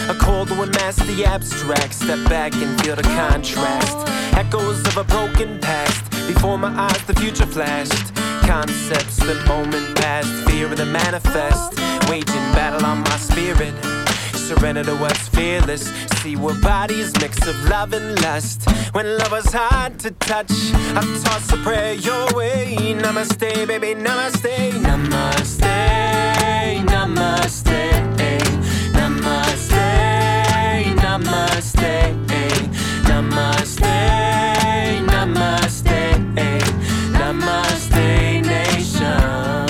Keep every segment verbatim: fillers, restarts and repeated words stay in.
A cold one master the abstract. Step back and feel the contrast. Echoes of a broken past. Before my eyes the future flashed. Concepts the moment past. Fear of the manifest. Waging battle on my spirit. Surrender to what's fearless. See what bodies mix of love and lust. When love was hard to touch, I toss a prayer your way. Namaste, baby, namaste. Namaste, namaste. Namaste, namaste. Namaste, namaste. Namaste, nation.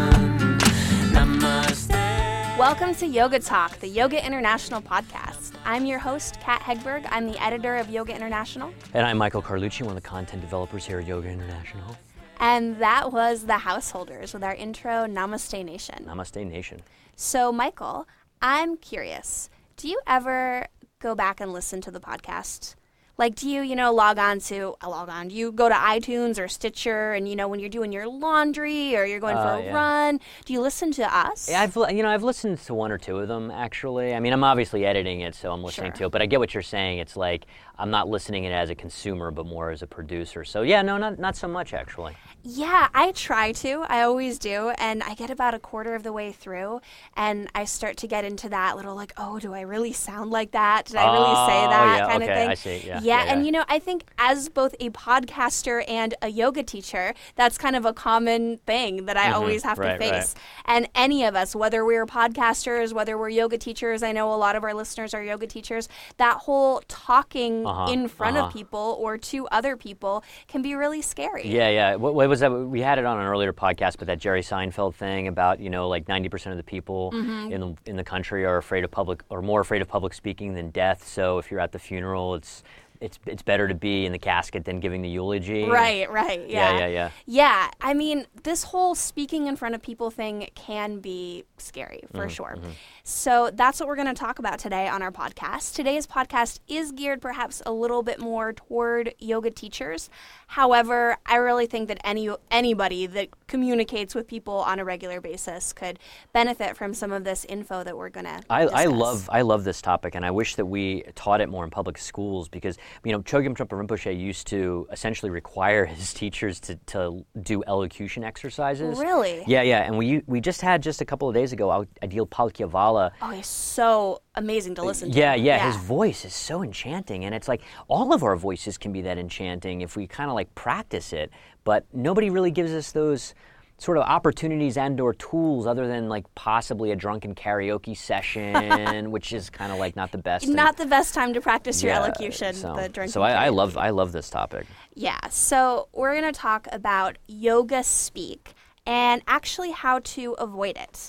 Namaste. Welcome to Yoga Talk, the Yoga International podcast. I'm your host, Kat Hegberg. I'm the editor of Yoga International. And I'm Michael Carlucci, one of the content developers here at Yoga International. And that was the Householders with our intro, Namaste Nation. Namaste Nation. So, Michael, I'm curious. Do you ever go back and listen to the podcast? Like, do you, you know, log on to, uh, log on, do you go to iTunes or Stitcher and, you know, when you're doing your laundry or you're going Uh, for a yeah. run, do you listen to us? Yeah, I've li- you know I've listened to one or two of them actually. I mean, I'm obviously editing it, so I'm listening Sure. to it. But I get what you're saying. It's like I'm not listening it as a consumer, but more as a producer. So yeah, no, not not so much actually. Yeah, I try to. I always do. And I get about a quarter of the way through and I start to get into that little like, oh, do I really sound like that? Did I really say Oh, that yeah, kind okay, of thing? I see. Yeah, Yeah, yeah, and yeah. you know, I think as both a podcaster and a yoga teacher, that's kind of a common thing that I Mhm, always have right, to face. right. And any of us, whether we're podcasters, whether we're yoga teachers, I know a lot of our listeners are yoga teachers, that whole talking Uh-huh, in front uh-huh. of people or to other people can be really scary. Yeah, yeah. What, what was that? We had it on an earlier podcast, but that Jerry Seinfeld thing about, you know, like ninety percent of the people Mm-hmm. in the in the country are afraid of public, or more afraid of public speaking than death. So if you're at the funeral, it's it's it's better to be in the casket than giving the eulogy. Right, right. Yeah. Yeah, yeah, yeah. Yeah, I mean, this whole speaking in front of people thing can be scary, for Mm-hmm, sure. So that's what we're going to talk about today on our podcast. Today's podcast is geared perhaps a little bit more toward yoga teachers. However, I really think that any anybody that communicates with people on a regular basis could benefit from some of this info that we're going to I, I discuss. love I love this topic, and I wish that we taught it more in public schools because, you know, Chogyam Trungpa Rinpoche used to essentially require his teachers to, to do elocution exercises. Really? Yeah, yeah, and we we just had just a couple of days ago Adil Palkyavala. Oh, he's so amazing to listen to. Yeah, yeah, his voice is so enchanting, and it's like all of our voices can be that enchanting if we kind of like practice it, but nobody really gives us those sort of opportunities and or tools other than like possibly a drunken karaoke session, which is kind of like not the best. Not the best time to practice your Yeah, elocution. So, the drinking so I, I karaoke. love I love this topic. Yeah, so we're going to talk about yoga speak and actually how to avoid it.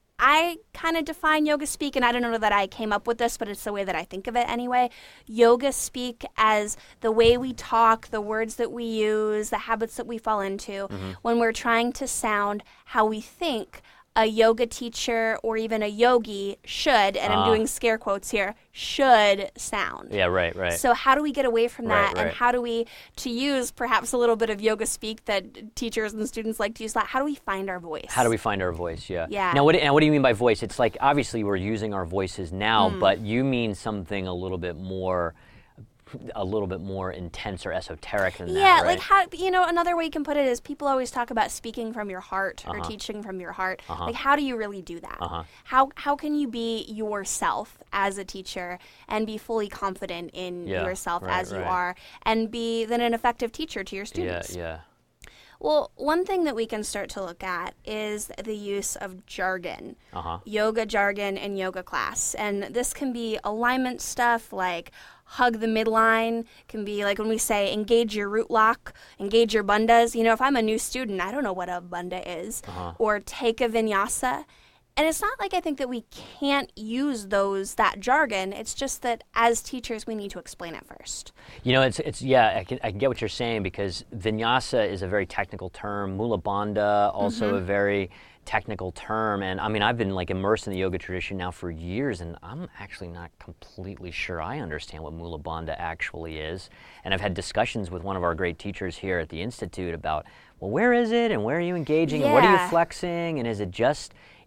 I kind of define yoga speak, and I don't know that I came up with this, but it's the way that I think of it anyway. Yoga speak as the way we talk, the words that we use, the habits that we fall into when we're trying to sound how we think a yoga teacher or even a yogi should, and I'm Ah. doing scare quotes here, should sound. Yeah, right, right. So how do we get away from that, Right, and right. how do we, to use perhaps a little bit of yoga speak that teachers and students like to use, that how do we find our voice? How do we find our voice? Yeah. Yeah. Now, what, now, what do you mean by voice? It's like obviously we're using our voices now, Hmm. but you mean something a little bit more, a little bit more intense or esoteric than that, Yeah, right? like how, you know, another way you can put it is people always talk about speaking from your heart or Uh-huh. teaching from your heart. Uh-huh. Like, how do you really do that? Uh-huh. How how can you be yourself as a teacher and be fully confident in Yeah, yourself right, as you right. are and be then an effective teacher to your yeah, students? yeah. Well, one thing that we can start to look at is the use of jargon, Uh-huh. yoga jargon in yoga class. And this can be alignment stuff like hug the midline, can be like when we say engage your root lock, engage your bandhas. You know, if I'm a new student, I don't know what a bandha is. Uh-huh. Or take a vinyasa. And it's not like I think that we can't use those, that jargon. It's just that as teachers, we need to explain it first. You know, it's it's yeah. I can I can get what you're saying because vinyasa is a very technical term. Mula bandha also a very technical term, and I mean I've been like immersed in the yoga tradition now for years, and I'm actually not completely sure I understand what Mula bandha actually is. And I've had discussions with one of our great teachers here at the Institute about, well, where is it, and where are you engaging, and what are you Yeah. flexing, and is it just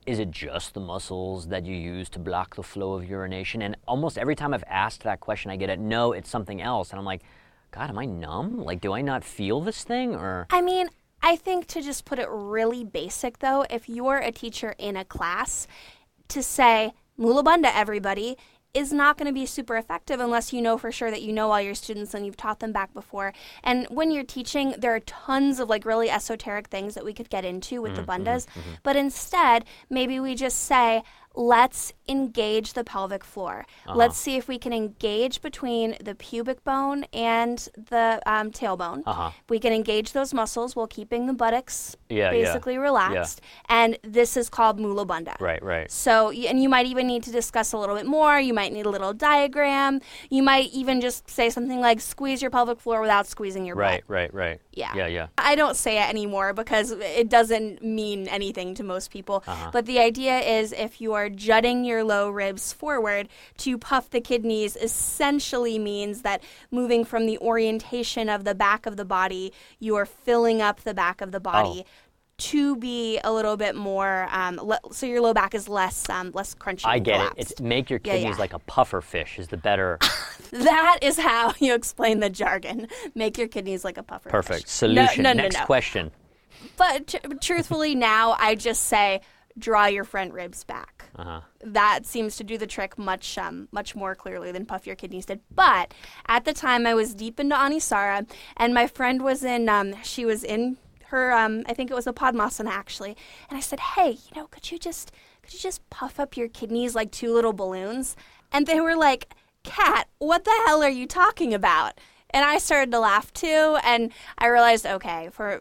is it just the muscles that you use to block the flow of urination? And almost every time I've asked that question, I get a no, it's something else. And I'm like, God, am I numb? Like, do I not feel this thing? Or I mean, I think to just put it really basic, though, if you're a teacher in a class, to say, Mula Bandha, everybody, is not going to be super effective unless you know for sure that you know all your students and you've taught them back before. And when you're teaching, there are tons of like really esoteric things that we could get into with mm-hmm, the bandhas. Mm-hmm. But instead, maybe we just say, let's engage the pelvic floor. Uh-huh. Let's see if we can engage between the pubic bone and the um, tailbone. Uh-huh. We can engage those muscles while keeping the buttocks yeah, basically yeah. relaxed. Yeah. And this is called Mula Bandha. Right, right. So, and you might even need to discuss a little bit more. You might need a little diagram. You might even just say something like, squeeze your pelvic floor without squeezing your right, butt. Right, right, right. Yeah. Yeah, yeah. I don't say it anymore because it doesn't mean anything to most people. Uh-huh. But the idea is if you are jutting your low ribs forward, to puff the kidneys essentially means that moving from the orientation of the back of the body, you are filling up the back of the body. Oh. To be a little bit more, um, le- so your low back is less um, less crunchy. I get collapsed. it. It's make your kidneys yeah, yeah. like a puffer fish is the better. That is how you explain the jargon. Make your kidneys like a puffer Perfect. fish. Solution. No, no, Next no, no. question. But tr- truthfully now, I just say, draw your front ribs back. Uh-huh. That seems to do the trick much um, much more clearly than puff your kidneys did. But at the time, I was deep into Anusara, and my friend was in, um, she was in her, um, I think it was a Padmasana actually, and I said, hey, you know, could you just, could you just puff up your kidneys like two little balloons? And they were like, Kat, what the hell are you talking about? And I started to laugh too, and I realized, okay, for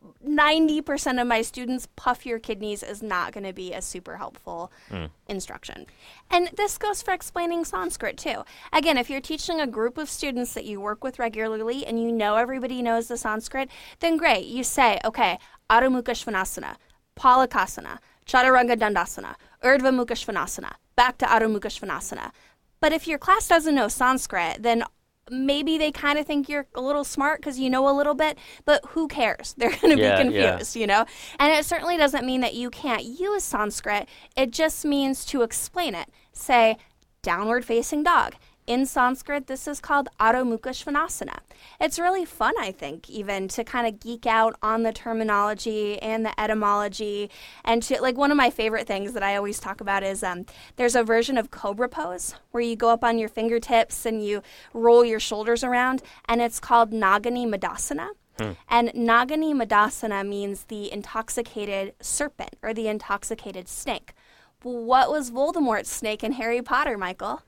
ninety percent of my students, puff your kidneys is not going to be a super helpful mm. instruction. And this goes for explaining Sanskrit too. Again, if you're teaching a group of students that you work with regularly and you know everybody knows the Sanskrit, then great. You say, okay, Adho Mukha Svanasana, Palakasana, Chaturanga Dandasana, Urdhva Mukha Svanasana, back to Adho Mukha Svanasana. But if your class doesn't know Sanskrit, then maybe they kind of think you're a little smart because you know a little bit, but who cares? They're going to yeah, be confused, yeah. you know? And it certainly doesn't mean that you can't use Sanskrit. It just means to explain it. Say, downward facing dog. In Sanskrit, this is called Adho Mukha Svanasana. It's really fun, I think, even to kind of geek out on the terminology and the etymology. And to, like, one of my favorite things that I always talk about is um, there's a version of Cobra Pose where you go up on your fingertips and you roll your shoulders around, and it's called Nagini Madasana. Hmm. And Nagini Madasana means the intoxicated serpent or the intoxicated snake. Well, what was Voldemort's snake in Harry Potter, Michael?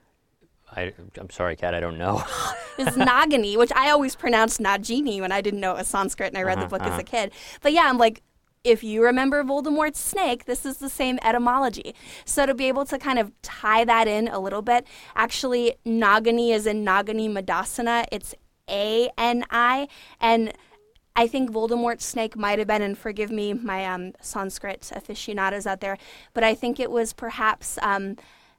I, I'm sorry, Kat, I don't know. It's Nagini, which I always pronounced Nagini when I didn't know it was Sanskrit and I read uh-huh, the book uh-huh. as a kid. But yeah, I'm like, if you remember Voldemort's snake, this is the same etymology. So to be able to kind of tie that in a little bit, actually Nagini is in Nagini Madasana. It's A N I, and I think Voldemort's snake might have been, and forgive me, my um, Sanskrit aficionados out there, but I think it was perhaps um,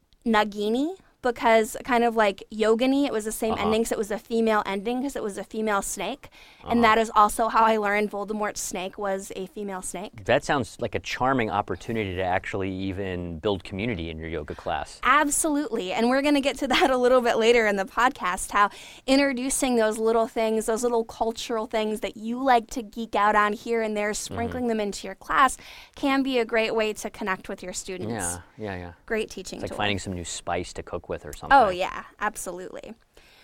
Nagini, because kind of like Yogini, it was the same uh-huh. ending, so it was a female ending because it was a female snake. Uh-huh. And that is also how I learned Voldemort's snake was a female snake. That sounds like a charming opportunity to actually even build community in your yoga class. Absolutely. And we're going to get to that a little bit later in the podcast, how introducing those little things, those little cultural things that you like to geek out on here and there, sprinkling mm-hmm. them into your class, can be a great way to connect with your students. Yeah, yeah, yeah. Great teaching tool. It's like tool. finding some new spice to cook with. With or something. Oh, yeah, absolutely.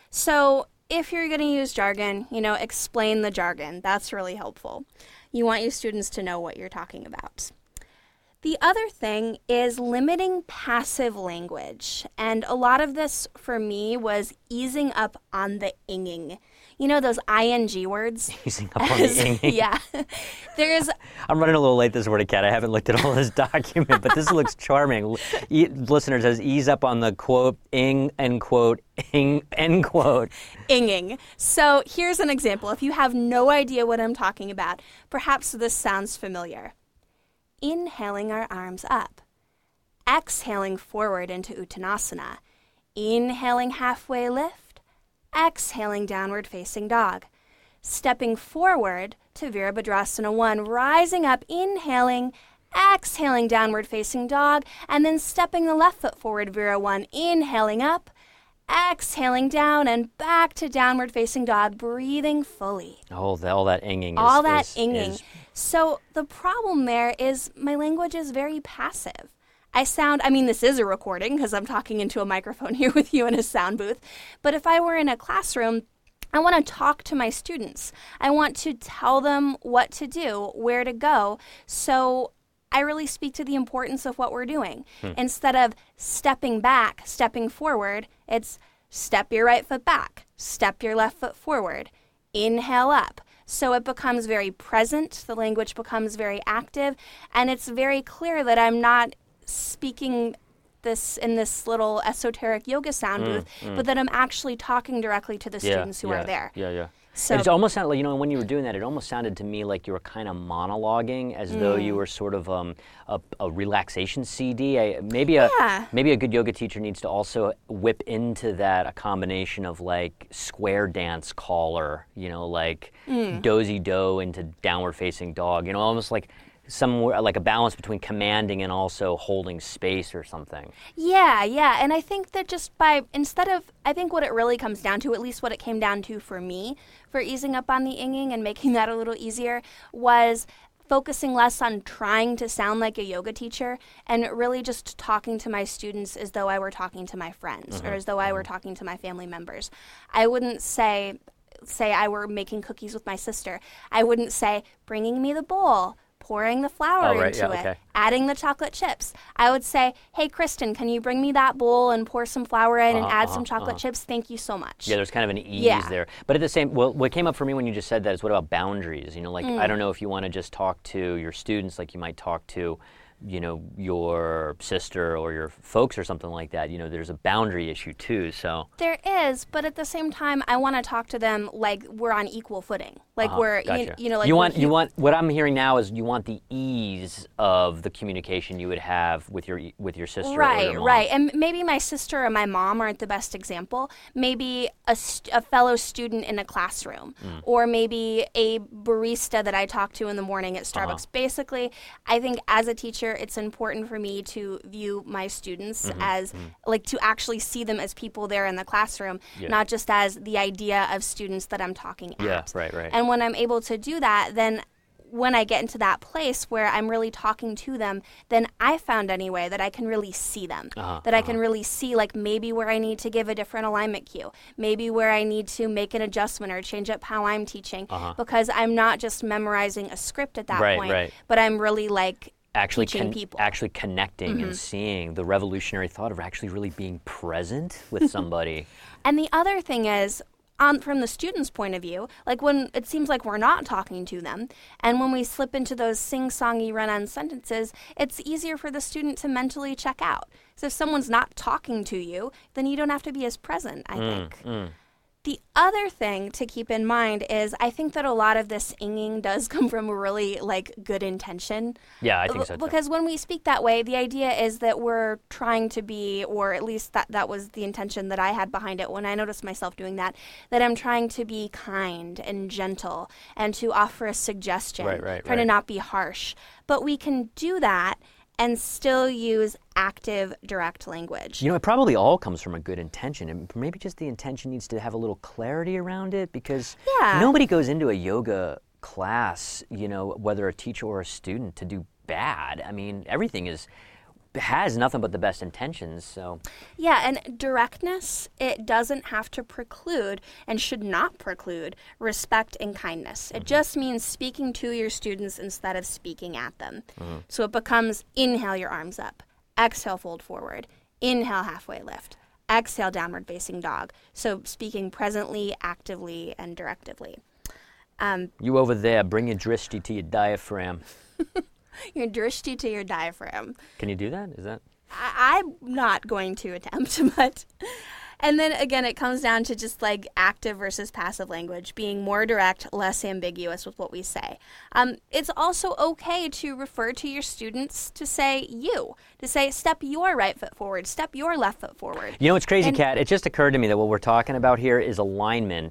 So if you're going to use jargon, you know, explain the jargon. That's really helpful. You want your students to know what you're talking about. The other thing is limiting passive language. And a lot of this for me was easing up on the inging. You know those ing words? Easing up on the inging. Yeah. There's. I'm running a little late this morning, Kat. I haven't looked at all this document, but this looks charming. E- listener says, ease up on the quote, ing, end quote, ing, end quote. Inging. So here's an example. If you have no idea what I'm talking about, perhaps this sounds familiar. Inhaling our arms up. Exhaling forward into Uttanasana. Inhaling halfway lift. Exhaling downward facing dog. Stepping forward to Virabhadrasana one, rising up, inhaling, exhaling downward facing dog, and then stepping the left foot forward, Vera one, inhaling up, exhaling down and back to downward facing dog, breathing fully. Oh, the, all that inging. Is, all that is, inging. Is... So the problem there is my language is very passive. I sound, I mean, this is a recording because I'm talking into a microphone here with you in a sound booth. But if I were in a classroom, I want to talk to my students. I want to tell them what to do, where to go. So I really speak to the importance of what we're doing. Hmm. Instead of stepping back, stepping forward, it's step your right foot back, step your left foot forward, inhale up. So it becomes very present, the language becomes very active, and it's very clear that I'm not speaking this in this little esoteric yoga sound booth, mm, mm. but that I'm actually talking directly to the yeah, students who yeah, are there. Yeah, yeah. So it almost sounded like, you know, when you were doing that, it almost sounded to me like you were kind of monologuing, as mm. though you were sort of um, a, a relaxation C D. I, maybe a yeah. maybe a good yoga teacher needs to also whip into that a combination of like square dance caller, you know, like mm. dozy do into downward facing dog, you know, almost like somewhere like a balance between commanding and also holding space or something. Yeah, yeah. And I think that just by, instead of, I think what it really comes down to, at least what it came down to for me, for easing up on the inging and making that a little easier, was focusing less on trying to sound like a yoga teacher and really just talking to my students as though I were talking to my friends mm-hmm. or as though I were talking to my family members. I wouldn't say, say I were making cookies with my sister. I wouldn't say, bringing me the bowl, pouring the flour oh, right, into yeah, it, okay. adding the chocolate chips. I would say, hey, Kristen, can you bring me that bowl and pour some flour in uh-huh, and add uh-huh, some chocolate uh-huh. chips? Thank you so much. Yeah, there's kind of an ease yeah. there. But at the same, well, what came up for me when you just said that is what about boundaries? You know, like, mm. I don't know if you want to just talk to your students like you might talk to, you know, your sister or your folks or something like that. You know, there's a boundary issue too, so. There is, but at the same time, I want to talk to them like we're on equal footing. Like uh-huh, we're, gotcha. you, you know, like you want, you, you want, what I'm hearing now is you want the ease of the communication you would have with your, with your sister right, or your mom. Right, and maybe my sister and my mom aren't the best example. Maybe a, st- a fellow student in a classroom, mm. or maybe a barista that I talk to in the morning at Starbucks. Uh-huh. Basically, I think as a teacher, it's important for me to view my students mm-hmm. as, mm-hmm. like, to actually see them as people there in the classroom, yeah. not just as the idea of students that I'm talking at. Yeah, right, right. And when I'm able to do that, then when I get into that place where I'm really talking to them, then I found anyway that I can really see them, uh-huh, that I uh-huh. can really see like maybe where I need to give a different alignment cue, maybe where I need to make an adjustment or change up how I'm teaching, uh-huh. because I'm not just memorizing a script at that right, point, right. but I'm really like actually teaching con- people. actually connecting mm-hmm. and seeing the revolutionary thought of actually really being present with somebody. And the other thing is, Um, from the student's point of view, like when it seems like we're not talking to them, and when we slip into those sing-songy run-on sentences, it's easier for the student to mentally check out. So if someone's not talking to you, then you don't have to be as present, I mm, think. Mm. The other thing to keep in mind is I think that a lot of this inging does come from a really like good intention. Yeah, I think so too. Because when we speak that way, the idea is that we're trying to be, or at least that, that was the intention that I had behind it when I noticed myself doing that, that I'm trying to be kind and gentle and to offer a suggestion, right, right, trying right. to not be harsh. But we can do that and still use active, direct language. You know, it probably all comes from a good intention, and maybe just the intention needs to have a little clarity around it, because yeah. nobody goes into a yoga class, you know, whether a teacher or a student, to do bad. I mean, everything is has nothing but the best intentions, so. Yeah, and directness, it doesn't have to preclude and should not preclude respect and kindness. Mm-hmm. It just means speaking to your students instead of speaking at them. Mm-hmm. So it becomes inhale your arms up, exhale fold forward, inhale halfway lift, exhale downward facing dog. So speaking presently, actively, and directively. Um, you over there, bring your drishti to your diaphragm. Your drishti to your diaphragm. Can you do that? Is that? I, I'm not going to attempt, but... And then again, it comes down to just like active versus passive language, being more direct, less ambiguous with what we say. Um, it's also okay to refer to your students to say you, to say step your right foot forward, step your left foot forward. You know what's crazy, and, Kat? It just occurred to me that what we're talking about here is alignment.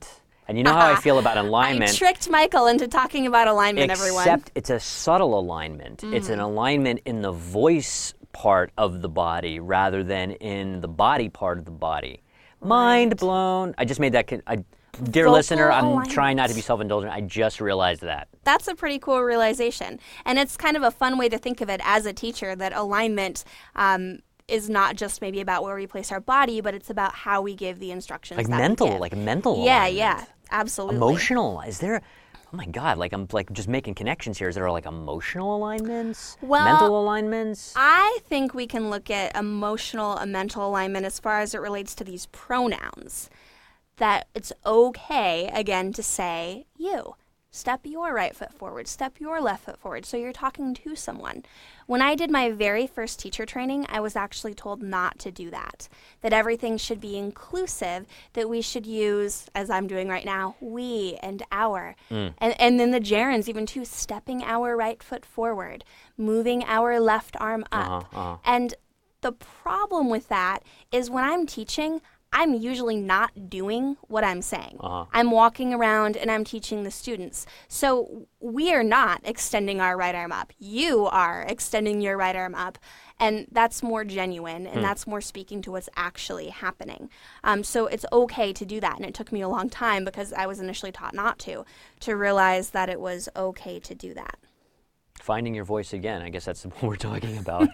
And you know how I feel about alignment. I tricked Michael into talking about alignment, except everyone. Except it's a subtle alignment. Mm. It's an alignment in the voice part of the body rather than in the body part of the body. Right. Mind blown. I just made that... Con- I, dear Vocal listener, I'm alignment. trying not to be self-indulgent. I just realized that. That's a pretty cool realization. And it's kind of a fun way to think of it as a teacher, that alignment... Um, is not just maybe about where we place our body, but it's about how we give the instructions. Like that mental, we give. like mental Yeah, alignment. yeah, absolutely. Emotional. Is there, oh my God, like I'm like just making connections here. Is there like emotional alignments? Well, mental alignments? I think we can look at emotional and mental alignment as far as it relates to these pronouns. That it's okay, again, to say you. Step your right foot forward, step your left foot forward. So you're talking to someone. When I did my very first teacher training, I was actually told not to do that. That everything should be inclusive, that we should use, as I'm doing right now, we and our. Mm. And, and then the gerunds even too, stepping our right foot forward, moving our left arm up. Uh-huh, uh-huh. And the problem with that is when I'm teaching, I'm usually not doing what I'm saying. Uh-huh. I'm walking around and I'm teaching the students. So we are not extending our right arm up. You are extending your right arm up. And that's more genuine, and hmm. that's more speaking to what's actually happening. Um, so it's okay to do that. And it took me a long time, because I was initially taught not to, to realize that it was okay to do that. Finding your voice again. I guess that's what we're talking about.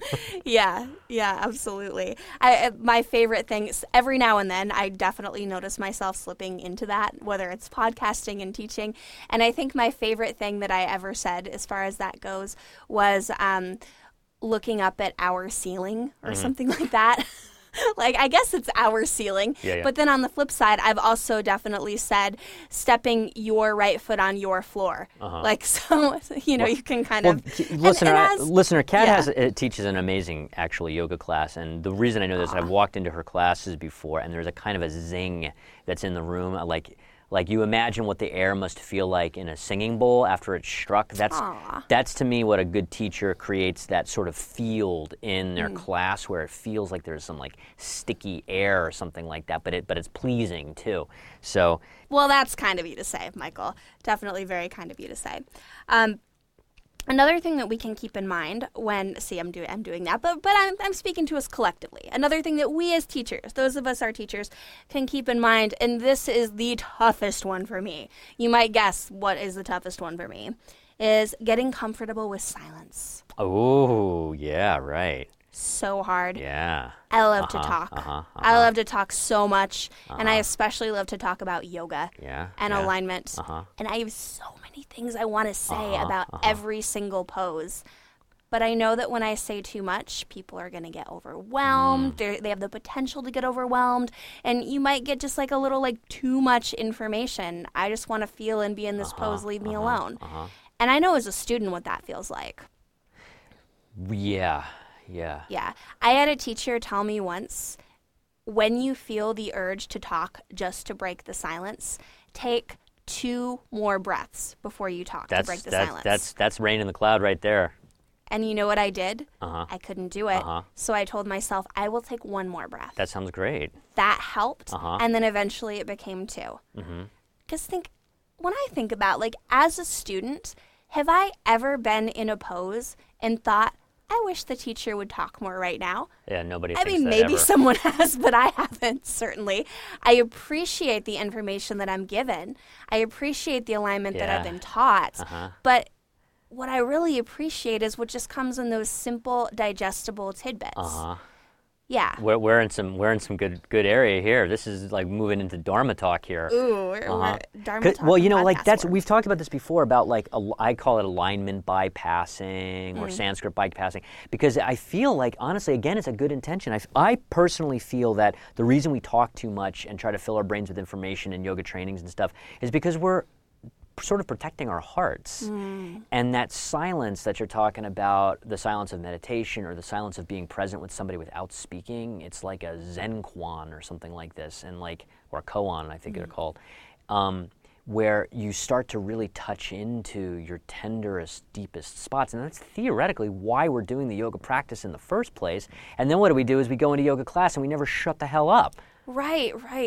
yeah, yeah, absolutely. I, my favorite thing is every now and then I definitely notice myself slipping into that, whether it's podcasting and teaching. And I think my favorite thing that I ever said as far as that goes was um, looking up at our ceiling or mm-hmm. something like that. Like, I guess it's our ceiling. Yeah, yeah. But then on the flip side, I've also definitely said stepping your right foot on your floor. Uh-huh. Like, so, you know, well, you can kind well, of... K- listener, and, and as, I, listener, Kat yeah. has, uh, teaches an amazing, actually, yoga class. And the reason I know this, I've walked into her classes before, and there's a kind of a zing that's in the room. Like, like you imagine what the air must feel like in a singing bowl after it's struck. That's, Aww. that's to me, what a good teacher creates, that sort of field in their mm. class where it feels like there's some, like, sticky air or something like that, but it but it's pleasing, too. So... Well, that's kind of you to say, Michael. Definitely very kind of you to say. Um, Another thing that we can keep in mind when, see, I'm doing, I'm doing that, but but I'm I'm speaking to us collectively. Another thing that we as teachers, those of us our teachers, can keep in mind, and this is the toughest one for me. You might guess what is the toughest one for me, is getting comfortable with silence. Oh, yeah, right. So hard. Yeah. I love uh-huh, to talk. Uh-huh, uh-huh. I love to talk so much, uh-huh. and I especially love to talk about yoga yeah, and yeah. alignment. Uh-huh. And I have so many things I want to say uh-huh, about uh-huh. every single pose. But I know that when I say too much, people are going to get overwhelmed. Mm. They have the potential to get overwhelmed. And you might get just like a little like too much information. I just want to feel and be in this uh-huh, pose. Leave me uh-huh, alone. Uh-huh. And I know as a student what that feels like. Yeah. Yeah. Yeah. I had a teacher tell me once, when you feel the urge to talk just to break the silence, take two more breaths before you talk that's, to break the that's, silence. That's that's rain in the cloud right there. And you know what I did? Uh-huh. I couldn't do it. Uh-huh. So I told myself, I will take one more breath. That sounds great. That helped. Uh-huh. And then eventually it became two. Mm-hmm. Because think, when I think about, like, as a student, have I ever been in a pose and thought, I wish the teacher would talk more right now? Yeah, nobody I thinks mean, that maybe ever. someone has, but I haven't, certainly. I appreciate the information that I'm given. I appreciate the alignment yeah. that I've been taught. Uh-huh. But what I really appreciate is what just comes in those simple, digestible tidbits. Uh-huh. Yeah. We're, we're in some we're in some good good area here. This is like moving into Dharma talk here. Ooh, we're, uh-huh. we're Dharma talk. Well, you know, like that's work. we've talked about this before about like a, I call it alignment bypassing or mm. Sanskrit bypassing, because I feel like honestly, again, it's a good intention. I, I personally feel that the reason we talk too much and try to fill our brains with information and yoga trainings and stuff is because we're sort of protecting our hearts. Mm. And that silence that you're talking about, the silence of meditation or the silence of being present with somebody without speaking, it's like a Zen koan or something like this, and like, or a koan, I think mm. they're called, um, where you start to really touch into your tenderest, deepest spots. And that's theoretically why we're doing the yoga practice in the first place. And then what do we do is we go into yoga class and we never shut the hell up. Right, right.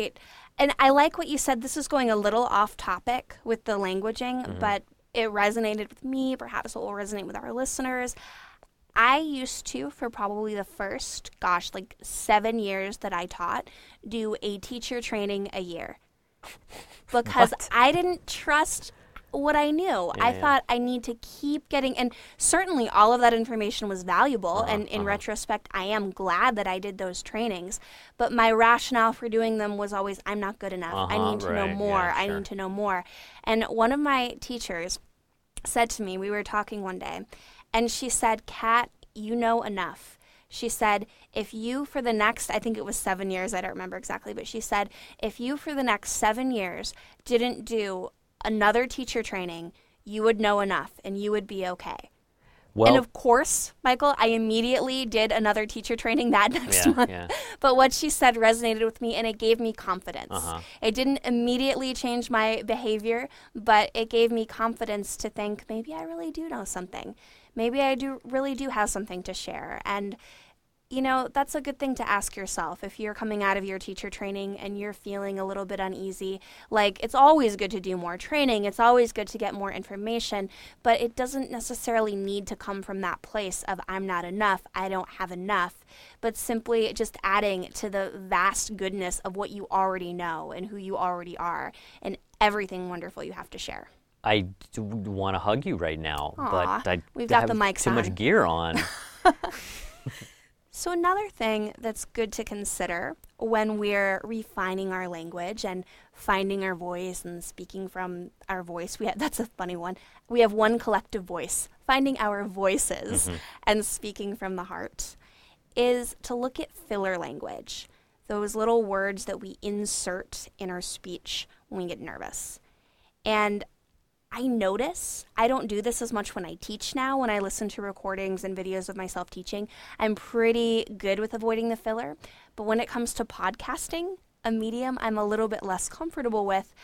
And I like what you said. This is going a little off topic with the languaging, Mm-hmm. but it resonated with me. Perhaps it will resonate with our listeners. I used to, for probably the first, gosh, like seven years that I taught, do a teacher training a year. Because What? I didn't trust what I knew. Yeah, I yeah. thought I need to keep getting, and certainly all of that information was valuable. Uh-huh, and in uh-huh. retrospect, I am glad that I did those trainings. But my rationale for doing them was always, I'm not good enough. I Uh-huh, need to know right, more. yeah, I sure. need to know more. And one of my teachers said to me, we were talking one day, and she said, Kat, you know enough. She said, if you for the next, I think it was seven years, I don't remember exactly, but she said, if you for the next seven years didn't do another teacher training, you would know enough and you would be okay. Well, and of course, Michael, I immediately did another teacher training that next Yeah, month. yeah. But what she said resonated with me and it gave me confidence. Uh-huh. It didn't immediately change my behavior, but it gave me confidence to think maybe I really do know something. Maybe I do really do have something to share. And you know, that's a good thing to ask yourself if you're coming out of your teacher training and you're feeling a little bit uneasy. Like, it's always good to do more training. It's always good to get more information, but it doesn't necessarily need to come from that place of I'm not enough, I don't have enough, but simply just adding to the vast goodness of what you already know and who you already are and everything wonderful you have to share. I want to hug you right now, Aw, but I we've got have the mics too on. much gear on. So another thing that's good to consider when we're refining our language and finding our voice and speaking from our voice, we have, that's a funny one. We have one collective voice, finding our voices Mm-hmm. and speaking from the heart, is to look at filler language, those little words that we insert in our speech when we get nervous. And I notice, I don't do this as much when I teach now. When I listen to recordings and videos of myself teaching, I'm pretty good with avoiding the filler. But when it comes to podcasting, a medium I'm a little bit less comfortable with,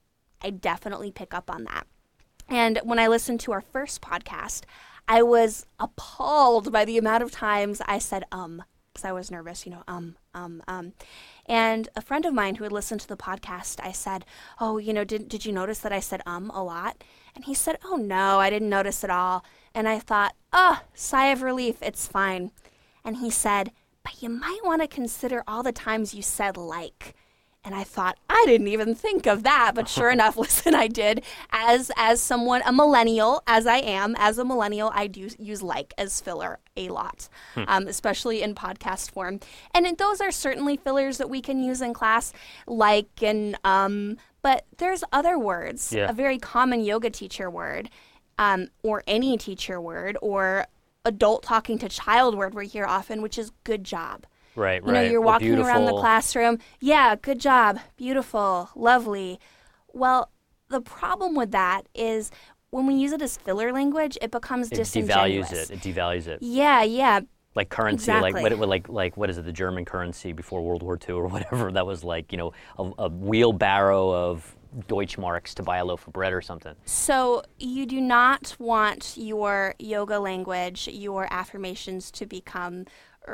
I definitely pick up on that. And when I listened to our first podcast, I was appalled by the amount of times I said um, because I was nervous, you know, um, um, um. And a friend of mine who had listened to the podcast, I said, oh, you know, did, did you notice that I said um a lot? And he said, oh, no, I didn't notice at all. And I thought, oh, sigh of relief, it's fine. And he said, but you might want to consider all the times you said like. And I thought, I didn't even think of that. But sure enough, listen, I did. As as someone, a millennial, as I am, as a millennial, I do use like as filler a lot, um, especially in podcast form. And it, those are certainly fillers that we can use in class, like and um. But there's other words, Yeah. a very common yoga teacher word, um, or any teacher word, or adult talking to child word we hear often, which is good job. Right, You know, right. you're Or walking around the beautiful. classroom. Yeah, good job. Beautiful. Lovely. Well, the problem with that is when we use it as filler language, it becomes It disingenuous. devalues it. It devalues it. Yeah, yeah. Like currency, Exactly. like what, what, like, like what is it? The German currency before World War Two or whatever. That was like, you know, a, a wheelbarrow of Deutschmarks to buy a loaf of bread or something. So you do not want your yoga language, your affirmations to become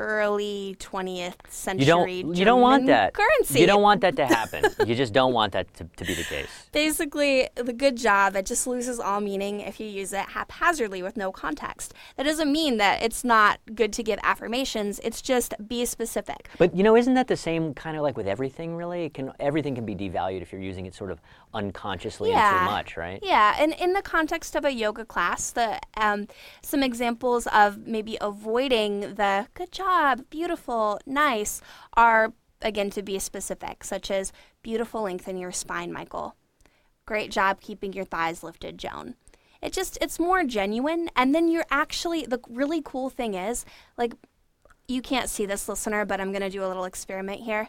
early twentieth century You don't. German You don't want that. currency. You don't want that to happen. You just don't want that to, to be the case. Basically, the good job, it just loses all meaning if you use it haphazardly with no context. That doesn't mean that it's not good to give affirmations. It's just be specific. But you know, isn't that the same kind of like with everything? Really, it can everything can be devalued if you're using it sort of unconsciously and Yeah. too much, right? Yeah, and in the context of a yoga class, the um, some examples of maybe avoiding the good job, beautiful, nice are, again, to be specific, such as beautiful length in your spine, Michael. Great job keeping your thighs lifted, Joan. It just, it's more genuine. And then you're actually, the really cool thing is, like, you can't see this, listener, but I'm going to do a little experiment here.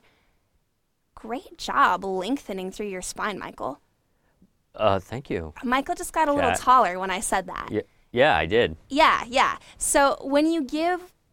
Great job lengthening through your spine, Michael. Uh, thank you. Michael just got a little Kat. taller when I said that. Yeah, yeah, I did. Yeah, yeah. So when you give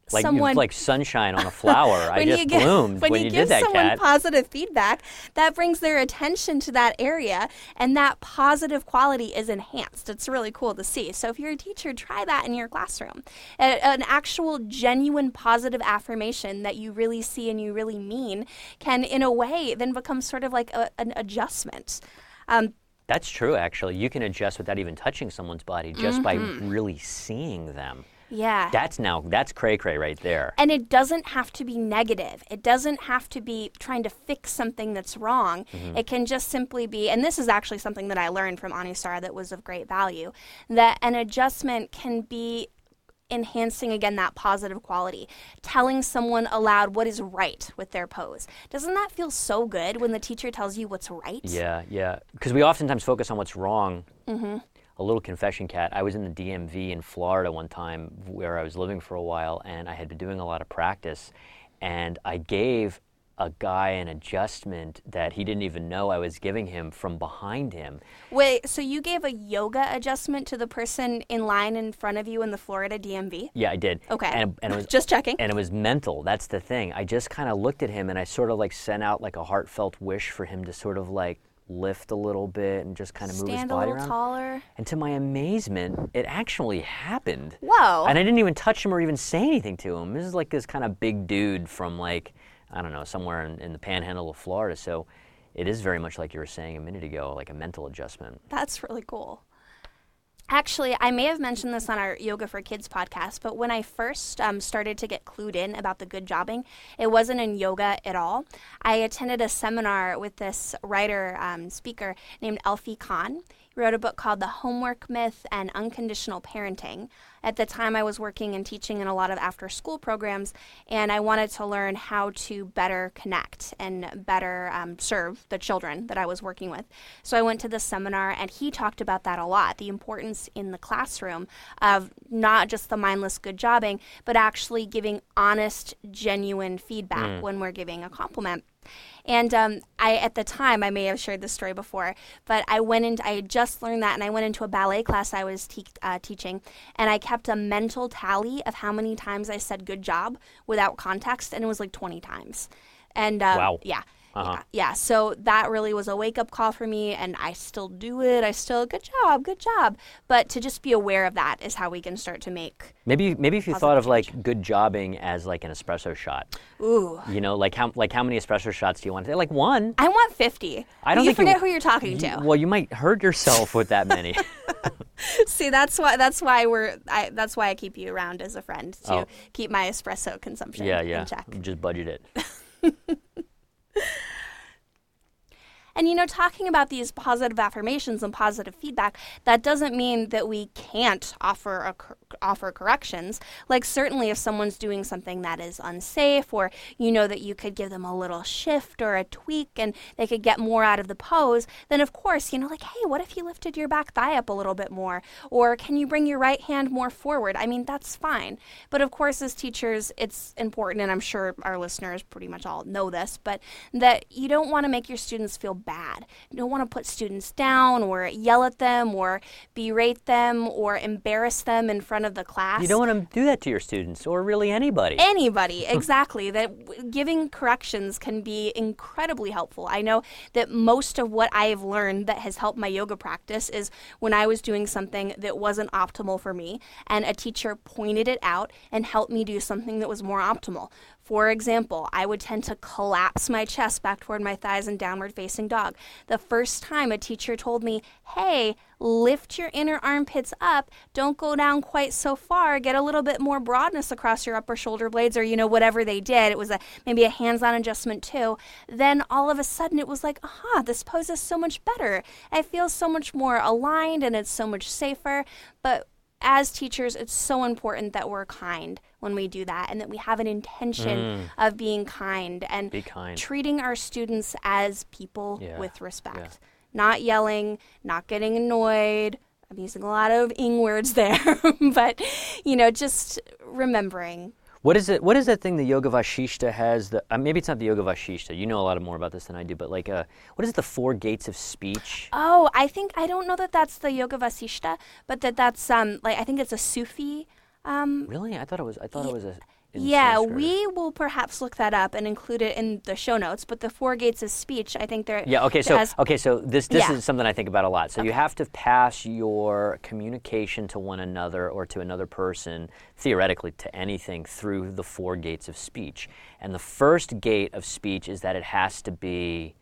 like someone like sunshine on a flower. I just give, bloomed when, when you, you give did that, someone Kat. positive feedback, that brings their attention to that area, and that positive quality is enhanced. It's really cool to see. So if you're a teacher, try that in your classroom. A, an actual genuine positive affirmation that you really see and you really mean can, in a way, then become sort of like a, an adjustment. Um, That's true, actually. You can adjust without even touching someone's body, just mm-hmm. by really seeing them. Yeah. That's now, that's cray-cray right there. And it doesn't have to be negative. It doesn't have to be trying to fix something that's wrong. Mm-hmm. It can just simply be, and this is actually something that I learned from Anusara that was of great value, that an adjustment can be enhancing, again, that positive quality, telling someone aloud what is right with their pose. Doesn't that feel so good when the teacher tells you what's right? Yeah, yeah. Because we oftentimes focus on what's wrong. Mm-hmm. A little confession, Kat. I was in the D M V in Florida one time where I was living for a while, and I had been doing a lot of practice, and I gave a guy an adjustment that he didn't even know I was giving him from behind him. Wait, so you gave a yoga adjustment to the person in line in front of you in the Florida D M V? Yeah, I did. Okay. And, and it was just checking. And it was mental. That's the thing. I just kind of looked at him and I sort of like sent out like a heartfelt wish for him to sort of like lift a little bit and just kind of move his Stand a body little around. taller. And to my amazement, it actually happened. Whoa. And I didn't even touch him or even say anything to him. This is like this kind of big dude from like, I don't know, somewhere in, in the panhandle of Florida. So it is very much like you were saying a minute ago, like a mental adjustment. That's really cool. Actually, I may have mentioned this on our Yoga for Kids podcast, but when I first um, started to get clued in about the good jobbing, it wasn't in yoga at all. I attended a seminar with this writer, um, speaker named Elfie Khan. He wrote a book called The Homework Myth and Unconditional Parenting. At the time, I was working and teaching in a lot of after-school programs, and I wanted to learn how to better connect and better um, serve the children that I was working with. So I went to this seminar, and he talked about that a lot, the importance in the classroom of not just the mindless good jobbing, but actually giving honest, genuine feedback mm. when we're giving a compliment. And um, I, at the time, I may have shared this story before, but I went into, I had just learned that, and I went into a ballet class I was te- uh, teaching, and I kept a mental tally of how many times I said good job without context, and it was like twenty times. And uh, wow. yeah. Uh-huh. Yeah, yeah, so that really was a wake-up call for me, and I still do it. I still, good job, good job. But to just be aware of that is how we can start to make Maybe maybe if you thought of change. like good jobbing as like an espresso shot. Ooh. You know, like how like how many espresso shots do you want to take? Like one. I want fifty. I don't you think forget you, who you're talking you, to. Well, you might hurt yourself with that many. See, that's why that's why we're I, that's why I keep you around as a friend to Oh. keep my espresso consumption yeah, yeah. in check. Just budget it. And, you know, talking about these positive affirmations and positive feedback, that doesn't mean that we can't offer a, offer corrections. Like, certainly if someone's doing something that is unsafe, or you know that you could give them a little shift or a tweak and they could get more out of the pose, then of course, you know, like, hey, what if you lifted your back thigh up a little bit more? Or can you bring your right hand more forward? I mean, that's fine. But of course, as teachers, it's important, and I'm sure our listeners pretty much all know this, but that you don't want to make your students feel bad. You don't want to put students down or yell at them or berate them or embarrass them in front of the class. You don't want to do that to your students or really anybody. Anybody, exactly. That w- giving corrections can be incredibly helpful. I know that most of what I have learned that has helped my yoga practice is when I was doing something that wasn't optimal for me, and a teacher pointed it out and helped me do something that was more optimal. For example, I would tend to collapse my chest back toward my thighs in downward facing dog. The first time a teacher told me, hey, lift your inner armpits up, don't go down quite so far, get a little bit more broadness across your upper shoulder blades, or, you know, whatever they did. It was a maybe a hands-on adjustment too. Then all of a sudden it was like, aha, this pose is so much better. I feel so much more aligned and it's so much safer. But as teachers, it's so important that we're kind when we do that, and that we have an intention Mm. of being kind and Be kind. treating our students as people Yeah, with respect. yeah. Not yelling, not getting annoyed. I'm using a lot of ing words there, but, you know, just remembering. What is it? What is that thing the Yoga Vasishta has? The, uh, maybe it's not the Yoga Vasishta. You know a lot more about this than I do. But like, uh, what is it? The four gates of speech. Oh, I think, I don't know that that's the Yoga Vasishta, but that that's, um, like, I think it's a Sufi. Um, Really? I thought it was. I thought it was a. in Yeah, Sanskrit? we will perhaps look that up and include it in the show notes. But the four gates of speech, I think they're Yeah. Okay. So as, okay. So this this Yeah. is something I think about a lot. So you have to pass your communication to one another or to another person, theoretically to anything, through the four gates of speech. And the first gate of speech is that it has to be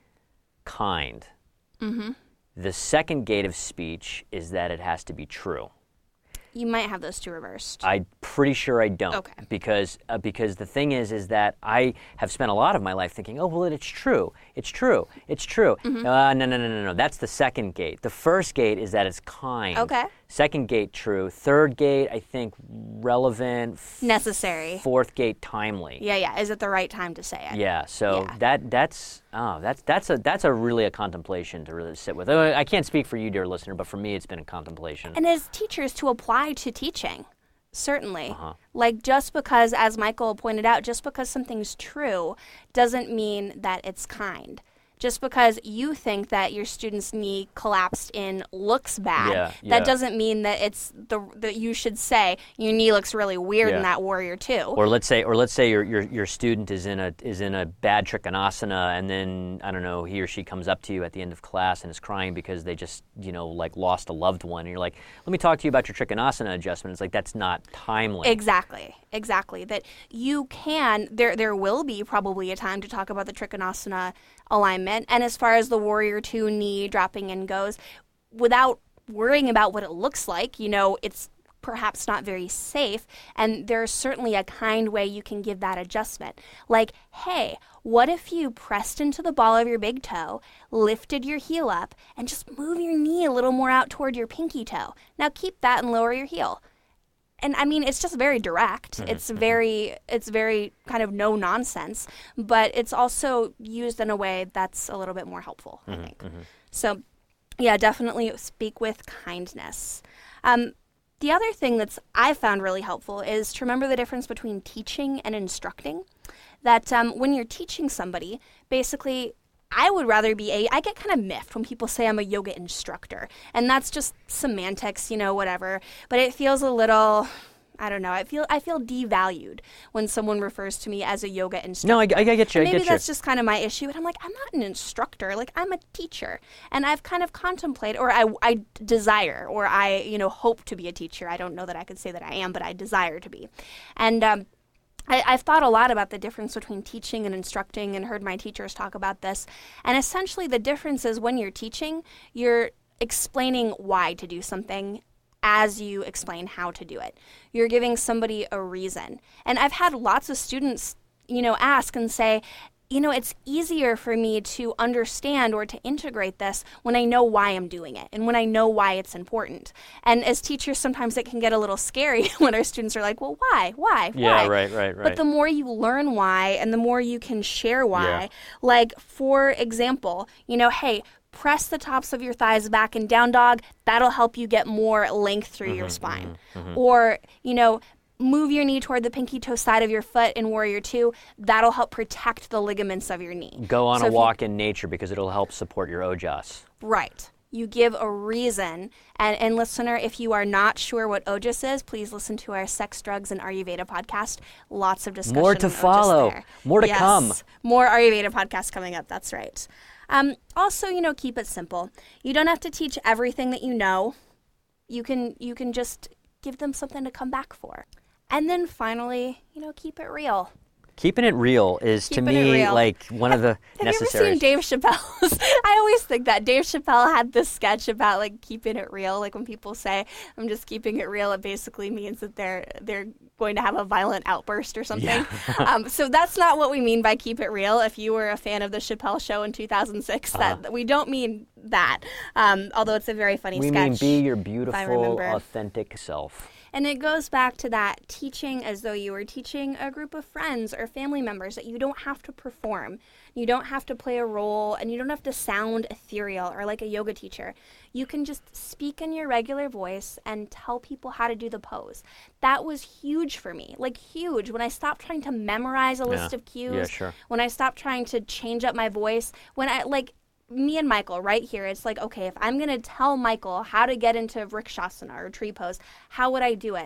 kind. Mm-hmm. The second gate of speech is that it has to be true. You might have those two reversed. I'm pretty sure I don't. Okay. Because uh, because the thing is is that I have spent a lot of my life thinking, oh well, it's true, it's true, it's true. Mm-hmm. Uh, no, no, no, no, no. That's the second gate. The first gate is that it's kind. Okay. Second gate, true. Third gate, I think, relevant. F- Necessary. Fourth gate, timely. Yeah, yeah. Is it the right time to say it? Yeah. So Yeah. that that's oh that's that's a that's a really a contemplation to really sit with. Uh, I can't speak for you, dear listener, but for me, it's been a contemplation. And as teachers, to apply to teaching, certainly. Uh-huh. Like, just because, as Michael pointed out, just because something's true doesn't mean that it's kind. Just because you think that your student's knee collapsed in looks bad, Yeah, that yeah. doesn't mean that it's the that you should say your knee looks really weird Yeah. in that warrior two. Or let's say, or let's say your, your your student is in a is in a bad trikonasana, and then I don't know, he or she comes up to you at the end of class and is crying because they just you know like lost a loved one, and you're like, let me talk to you about your trikonasana adjustment. It's like that's not timely. Exactly, exactly. That you can, there there will be probably a time to talk about the Trikonasana alignment. And as far as the Warrior Two knee dropping in goes, without worrying about what it looks like, you know, it's perhaps not very safe. And there's certainly a kind way you can give that adjustment. Like, hey, what if you pressed into the ball of your big toe, lifted your heel up, and just move your knee a little more out toward your pinky toe? Now keep that and lower your heel. And I mean, it's just very direct. Mm-hmm. It's very, it's very kind of no nonsense, but it's also used in a way that's a little bit more helpful, Mm-hmm. I think. So, yeah, definitely speak with kindness. Um, the other thing that's I found really helpful is to remember the difference between teaching and instructing. That um, when you're teaching somebody, basically, I would rather be a, I get kind of miffed when people say I'm a yoga instructor. And that's just semantics, you know, whatever. But it feels a little, I don't know, I feel I feel devalued when someone refers to me as a yoga instructor. No, I, I get you. I And maybe get you. that's just kind of my issue. And I'm like, I'm not an instructor. Like, I'm a teacher. And I've kind of contemplated, or I, I desire, or I, you know, hope to be a teacher. I don't know that I could say that I am, but I desire to be. And, um, I, I've thought a lot about the difference between teaching and instructing and heard my teachers talk about this. And essentially the difference is when you're teaching, you're explaining why to do something as you explain how to do it. You're giving somebody a reason. And I've had lots of students, you know, ask and say, you know, it's easier for me to understand or to integrate this when I know why I'm doing it and when I know why it's important. And as teachers, sometimes it can get a little scary when our students are like, well, why, why, Yeah, why? right, right, right. But the more you learn why and the more you can share why, Yeah. like, for example, you know, hey, press the tops of your thighs back in down dog. That'll help you get more length through Mm-hmm, your spine. Or, you know, move your knee toward the pinky toe side of your foot in Warrior Two. That'll help protect the ligaments of your knee. Go on So a if you- walk in nature because it'll help support your ojas. Right. You give a reason. And, and listener, if you are not sure what ojas is, please listen to our Sex, Drugs, and Ayurveda podcast. Lots of discussion More to on ojas follow. there. More to Yes. come. More Ayurveda podcasts coming up. That's right. Um, also, you know, keep it simple. You don't have to teach everything that you know. You can you can just give them something to come back for. And then finally, you know, keep it real. Keeping it real is to Keeping it me real. like one of the Have necessary. you ever seen Dave Chappelle's? I always think that Dave Chappelle had this sketch about like keeping it real. Like when people say, "I'm just keeping it real," it basically means that they're they're going to have a violent outburst or something. um, so that's not what we mean by keep it real. If you were a fan of the Chappelle Show in two thousand six, Uh-huh. that we don't mean that. Um, although it's a very funny we sketch. mean be your I beautiful, remember. authentic self. And it goes back to that teaching as though you were teaching a group of friends or family members, that you don't have to perform. You don't have to play a role, and you don't have to sound ethereal or like a yoga teacher. You can just speak in your regular voice and tell people how to do the pose. That was huge for me, like huge. When I stopped trying to memorize a list Yeah. of cues, Yeah, sure. when I stopped trying to change up my voice, when I, like, me and Michael right here, it's like, okay, if I'm going to tell Michael how to get into Vrikshasana or tree pose, how would I do it?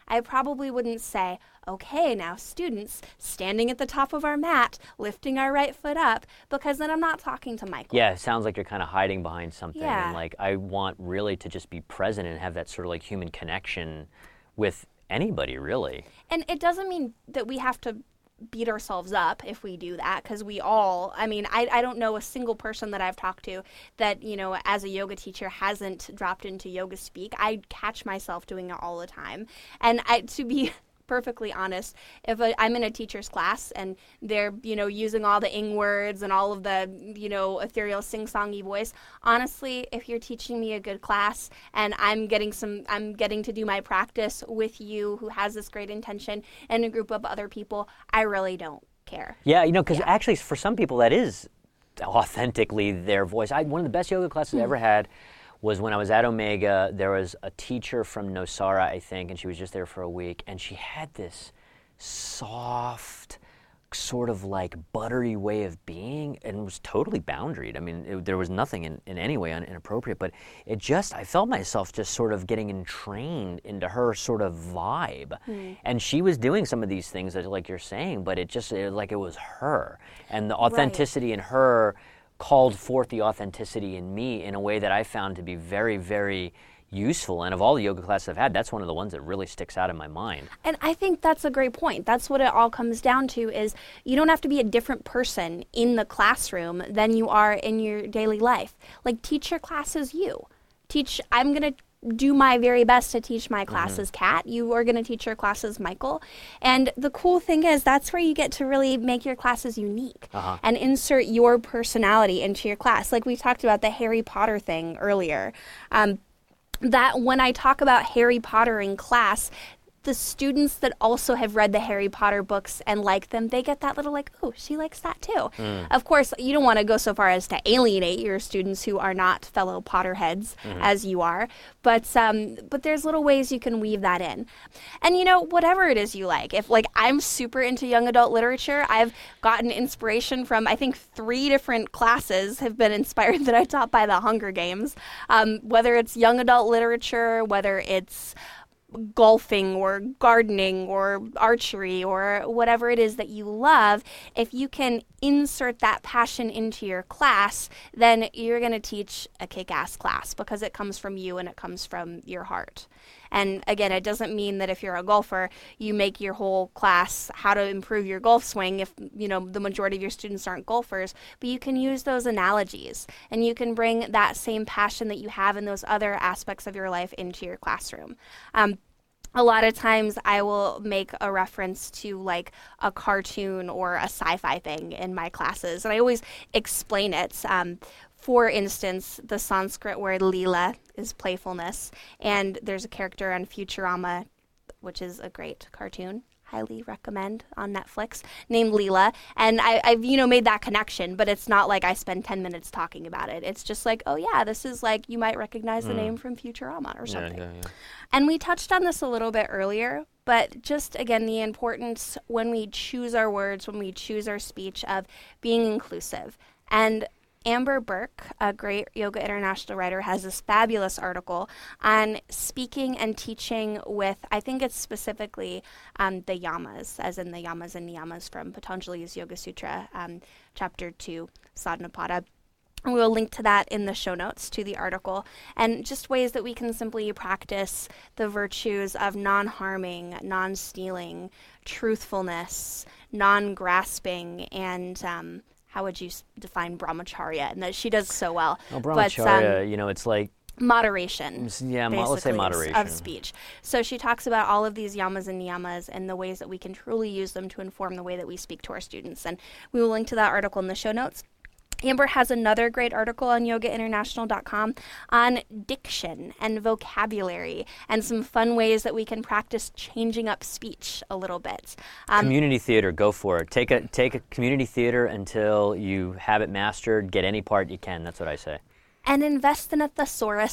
I probably wouldn't say, okay, now students, standing at the top of our mat, lifting our right foot up, because then I'm not talking to Michael. Yeah, it sounds like you're kind of hiding behind something. Yeah. And like, I want really to just be present and have that sort of like human connection with anybody, really. And it doesn't mean that we have to beat ourselves up if we do that, because we all, I mean, I, I don't know a single person that I've talked to that, you know, as a yoga teacher hasn't dropped into Yoga Speak. I catch myself doing it all the time. And I, to be perfectly honest, if a, I'm in a teacher's class and they're, you know, using all the ing words and all of the, you know, ethereal sing-songy voice, honestly, if you're teaching me a good class and I'm getting some, I'm getting to do my practice with you who has this great intention and a group of other people, I really don't care. Yeah, you know, because Yeah. actually for some people that is authentically their voice. I, one of the best yoga classes Mm. I ever had was when I was at Omega. There was a teacher from Nosara, I think, and she was just there for a week, and she had this soft, sort of like buttery way of being, and was totally boundaried. I mean, it, there was nothing in, in any way un, inappropriate, but it just, I felt myself just sort of getting entrained into her sort of vibe. Mm. And she was doing some of these things that, like you're saying, but it just, it, like it was her. And the authenticity right. in her called forth the authenticity in me in a way that I found to be very, very useful. And of all the yoga classes I've had, that's one of the ones that really sticks out in my mind. And I think that's a great point. That's what it all comes down to, is you don't have to be a different person in the classroom than you are in your daily life. Like, teach your classes you. Teach, I'm going to do my very best to teach my classes, mm-hmm. Kat. You are going to teach your classes, Michael. And the cool thing is, that's where you get to really make your classes unique uh-huh. and insert your personality into your class. Like we talked about the Harry Potter thing earlier. Um, that when I talk about Harry Potter in class, the students that also have read the Harry Potter books and like them, they get that little like, oh, she likes that too. Mm. Of course, you don't want to go so far as to alienate your students who are not fellow Potterheads mm-hmm. as you are, but um, but there's little ways you can weave that in. And you know, whatever it is you like, if like I'm super into young adult literature, I've gotten inspiration from, I think three different classes have been inspired that I taught by the Hunger Games, um, whether it's young adult literature, whether it's golfing or gardening or archery or whatever it is that you love. If you can insert that passion into your class, then you're going to teach a kick-ass class because it comes from you and it comes from your heart. And again, it doesn't mean that if you're a golfer, you make your whole class how to improve your golf swing if, you know, the majority of your students aren't golfers. But you can use those analogies and you can bring that same passion that you have in those other aspects of your life into your classroom. Um, A lot of times I will make a reference to like a cartoon or a sci-fi thing in my classes, and I always explain it. Um, for instance, the Sanskrit word Leela is playfulness, and there's a character on Futurama, which is a great cartoon, highly recommend, on Netflix, named Leela. And I, I've, you know, made that connection, but it's not like I spend ten minutes talking about it. It's just like, oh yeah, this is like, you might recognize the mm. name from Futurama or something. Yeah, yeah, yeah. And we touched on this a little bit earlier, but just again, the importance when we choose our words, when we choose our speech, of being inclusive. And Amber Burke, a great Yoga International writer, has this fabulous article on speaking and teaching with, I think it's specifically um, the yamas, as in the yamas and niyamas from Patanjali's Yoga Sutra, um, chapter two, Sadhanapada. And we will link to that in the show notes to the article, and just ways that we can simply practice the virtues of non-harming, non-stealing, truthfulness, non-grasping, and um, how would you define brahmacharya? And that she does so well. Oh, brahmacharya, but, um, you know, it's like moderation. Yeah, let's say moderation of speech. So she talks about all of these yamas and niyamas and the ways that we can truly use them to inform the way that we speak to our students. And we will link to that article in the show notes. Amber has another great article on yoga international dot com on diction and vocabulary and some fun ways that we can practice changing up speech a little bit. Um, community theater, go for it. Take a take a community theater until you have it mastered. Get any part you can. That's what I say. And invest in a thesaurus.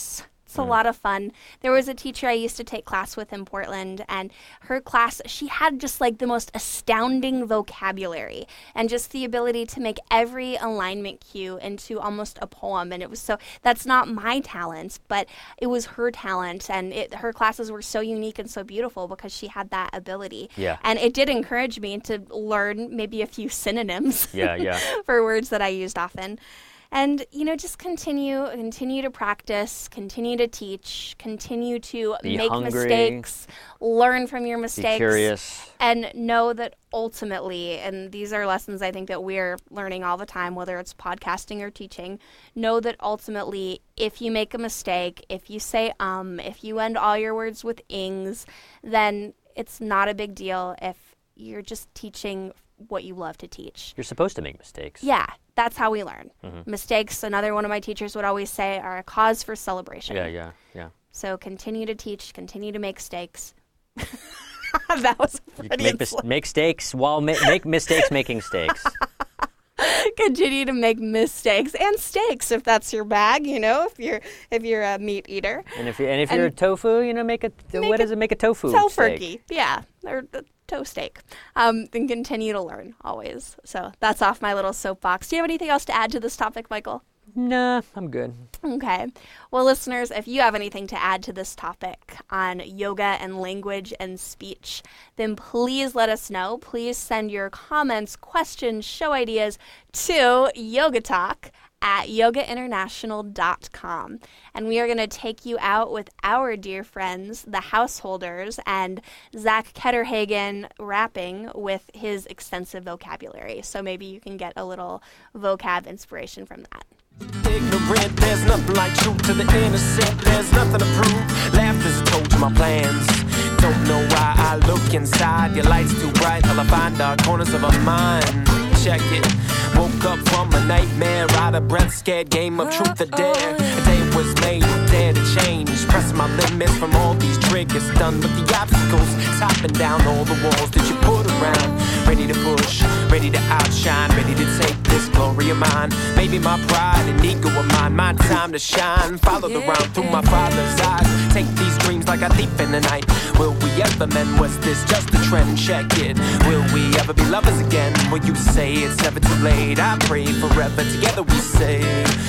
It's a mm. lot of fun. There was a teacher I used to take class with in Portland, and her class, she had just like the most astounding vocabulary and just the ability to make every alignment cue into almost a poem. And it was so, that's not my talent, but it was her talent. And it, her classes were so unique and so beautiful because she had that ability. Yeah. And it did encourage me to learn maybe a few synonyms yeah, yeah. for words that I used often. And, you know, just continue, continue to practice, continue to teach, continue to Be make hungry, mistakes, learn from your mistakes. Be curious. And know that ultimately, and these are lessons I think that we're learning all the time, whether it's podcasting or teaching, know that ultimately, if you make a mistake, if you say um, if you end all your words with ings, then it's not a big deal if you're just teaching what you love to teach. You're supposed to make mistakes. Yeah. That's how we learn. Mm-hmm. Mistakes, another one of my teachers would always say, are a cause for celebration. Yeah, yeah, yeah. So continue to teach, continue to make mistakes. That was pretty make, mis- make mistakes while ma- make mistakes making steaks. Continue to make mistakes and steaks if that's your bag, you know, if you're if you're a meat eater. And if you and if and you're a tofu, you know, make a make what a does it make a tofu tofurkey. steak? Yeah, or the toe steak. Um, and continue to learn always. So that's off my little soapbox. Do you have anything else to add to this topic, Michael? Nah, I'm good. Okay. Well, listeners, if you have anything to add to this topic on yoga and language and speech, then please let us know. Please send your comments, questions, show ideas to Yoga Talk at yoga international dot com. And we are going to take you out with our dear friends, the Householders, and Zach Ketterhagen rapping with his extensive vocabulary. So maybe you can get a little vocab inspiration from that. Ignorant, there's nothing like truth to the innocent. There's nothing to prove. Laughter's a told you my plans. Don't know why I look inside. Your light's too bright. Till I find dark corners of a mind. Check it. Woke up from a nightmare. Out of breath, scared game of truth or dare. A day was made, dare to change. Pressing my limits from all these triggers. Done with the obstacles. Topping down all the walls that you put around. Ready to push, ready to outshine. Ready to take this glory of mine. Maybe my pride and ego of mine. My time to shine. Follow the round through my father's eyes. Take these dreams like a thief in the night. Will we ever mend? Was this just a trend? Check it. Will we ever be lovers again? Will you say it's never too late? I pray forever. Together we say